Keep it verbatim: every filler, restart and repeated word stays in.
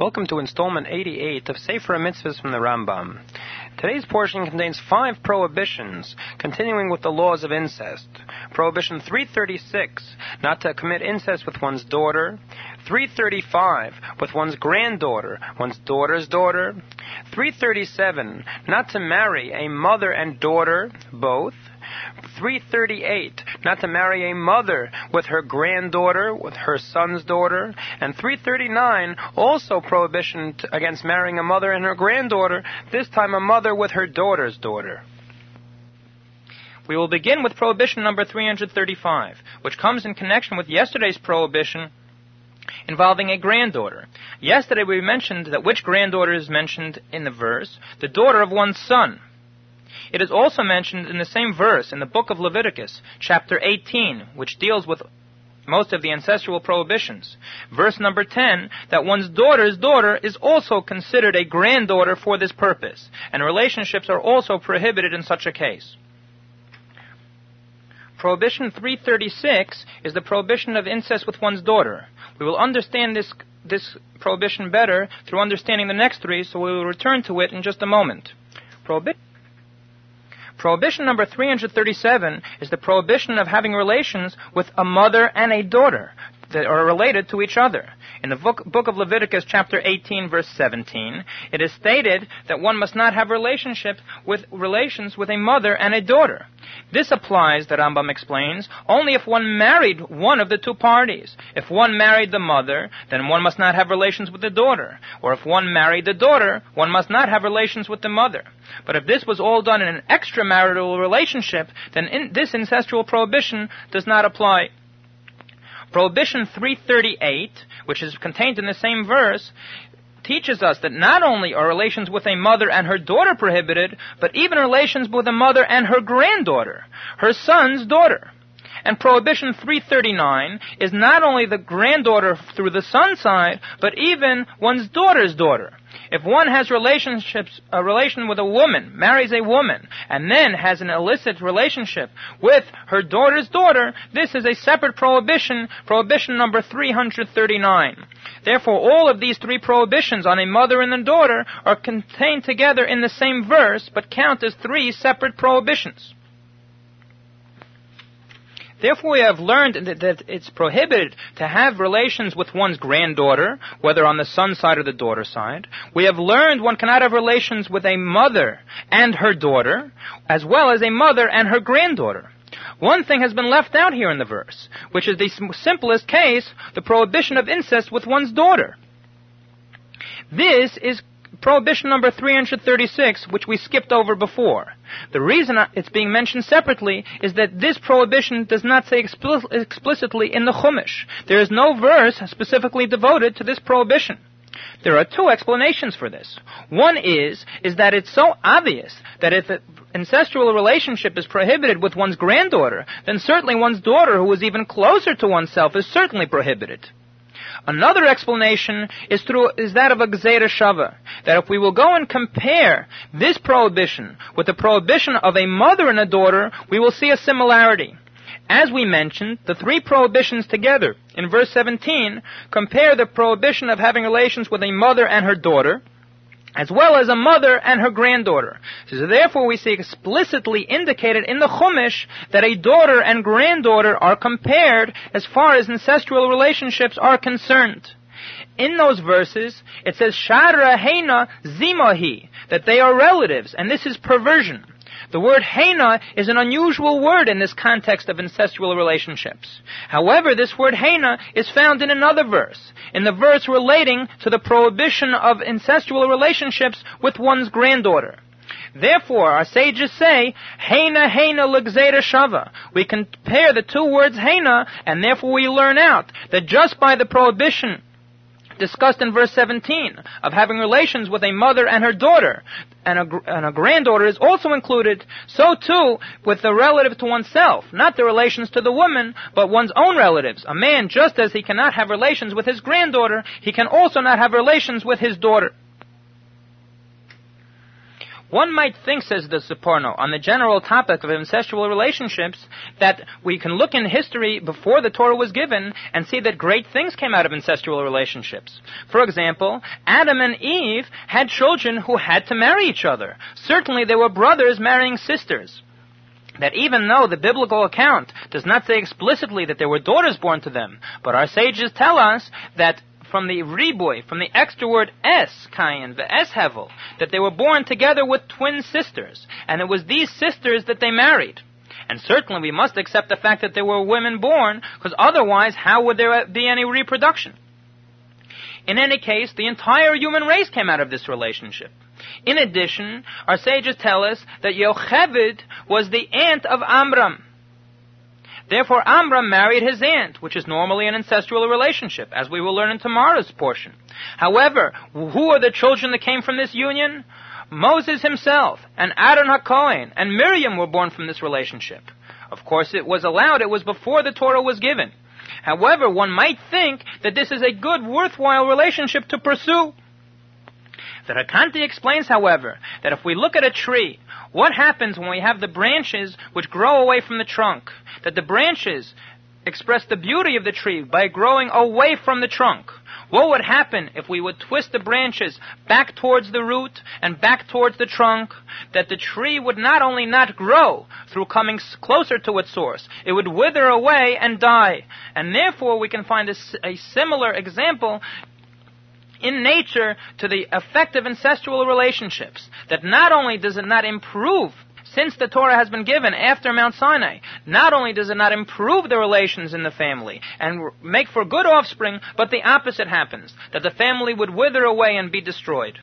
Welcome to installment eighty-eight of Sefer Mitzvahs from the Rambam. Today's portion contains five prohibitions, continuing with the laws of incest. Prohibition three thirty-six, not to commit incest with one's daughter. three thirty-five, with one's granddaughter, one's daughter's daughter. three thirty-seven, not to marry a mother and daughter, both. three thirty-eight, not to marry a mother with her granddaughter, with her son's daughter. And three thirty-nine, also prohibition t- against marrying a mother and her granddaughter, this time a mother with her daughter's daughter. We will begin with prohibition number three thirty-five, which comes in connection with yesterday's prohibition involving a granddaughter. Yesterday we mentioned that which granddaughter is mentioned in the verse? The daughter of one's son. It is also mentioned in the same verse in the book of Leviticus, chapter eighteen, which deals with most of the ancestral prohibitions. Verse number ten, that one's daughter's daughter is also considered a granddaughter for this purpose, and relationships are also prohibited in such a case. Prohibition three thirty-six is the prohibition of incest with one's daughter. We will understand this this prohibition better through understanding the next three, so we will return to it in just a moment. Prohibi- Prohibition number three thirty-seven is the prohibition of having relations with a mother and a daughter that are related to each other. In the book, book of Leviticus, chapter eighteen, verse seventeen, it is stated that one must not have relationship with relations with a mother and a daughter. This applies, the Rambam explains, only if one married one of the two parties. If one married the mother, then one must not have relations with the daughter. Or if one married the daughter, one must not have relations with the mother. But if this was all done in an extramarital relationship, then in, this incestual prohibition does not apply. Prohibition three thirty-eight, which is contained in the same verse, teaches us that not only are relations with a mother and her daughter prohibited, but even relations with a mother and her granddaughter, her son's daughter. And Prohibition three thirty-nine is not only the granddaughter through the son's side, but even one's daughter's daughter. If one has relationships, a relation with a woman, marries a woman, and then has an illicit relationship with her daughter's daughter, this is a separate prohibition, prohibition number three thirty-nine. Therefore, all of these three prohibitions on a mother and a daughter are contained together in the same verse, but count as three separate prohibitions. Therefore, we have learned that, that it's prohibited to have relations with one's granddaughter, whether on the son's side or the daughter's side. We have learned one cannot have relations with a mother and her daughter, as well as a mother and her granddaughter. One thing has been left out here in the verse, which is the simplest case, the prohibition of incest with one's daughter. This is prohibition number three thirty-six, which we skipped over before. The reason it's being mentioned separately is that this prohibition does not say expl- explicitly in the Chumash. There is no verse specifically devoted to this prohibition. There are two explanations for this. One is, is that it's so obvious that if an incestual relationship is prohibited with one's granddaughter, then certainly one's daughter, who is even closer to oneself, is certainly prohibited. Another explanation is through is that of a Gzeira Shava, that if we will go and compare this prohibition with the prohibition of a mother and a daughter, we will see a similarity. As we mentioned, the three prohibitions together in verse seventeen compare the prohibition of having relations with a mother and her daughter, as well as a mother and her granddaughter. So therefore we see explicitly indicated in the Chumash that a daughter and granddaughter are compared as far as incestual relationships are concerned. In those verses, it says, Shara Heina Zimahi, that they are relatives, and this is perversion. The word Heina is an unusual word in this context of incestual relationships. However, this word Heina is found in another verse, in the verse relating to the prohibition of incestual relationships with one's granddaughter. Therefore, our sages say, Heina Heina L'Gzeira Shava. We compare the two words Heina, and therefore we learn out that just by the prohibition discussed in verse seventeen of having relations with a mother and her daughter, and a, and a granddaughter is also included, so too with the relative to oneself, not the relations to the woman, but one's own relatives. A man, just as he cannot have relations with his granddaughter, he can also not have relations with his daughter. One might think, says the Seporno, on the general topic of incestual relationships, that we can look in history before the Torah was given and see that great things came out of incestual relationships. For example, Adam and Eve had children who had to marry each other. Certainly there were brothers marrying sisters. That even though the biblical account does not say explicitly that there were daughters born to them, but our sages tell us that from the riboy, from the extra word es, kayin, the es hevel, that they were born together with twin sisters, and it was these sisters that they married. And certainly we must accept the fact that there were women born, because otherwise how would there be any reproduction? In any case, the entire human race came out of this relationship. In addition, our sages tell us that Yocheved was the aunt of Amram. Therefore, Amram married his aunt, which is normally an incestual relationship, as we will learn in tomorrow's portion. However, who are the children that came from this union? Moses himself, and Aaron HaKohen, and Miriam were born from this relationship. Of course, it was allowed, it was before the Torah was given. However, one might think that this is a good, worthwhile relationship to pursue. The Rakanti explains, however, that if we look at a tree, what happens when we have the branches which grow away from the trunk? That the branches express the beauty of the tree by growing away from the trunk. What would happen if we would twist the branches back towards the root and back towards the trunk? That the tree would not only not grow through coming closer to its source, it would wither away and die. And therefore we can find a, a similar example in nature to the effect of incestual relationships, that not only does it not improve, since the Torah has been given after Mount Sinai, not only does it not improve the relations in the family and make for good offspring, but the opposite happens, that the family would wither away and be destroyed.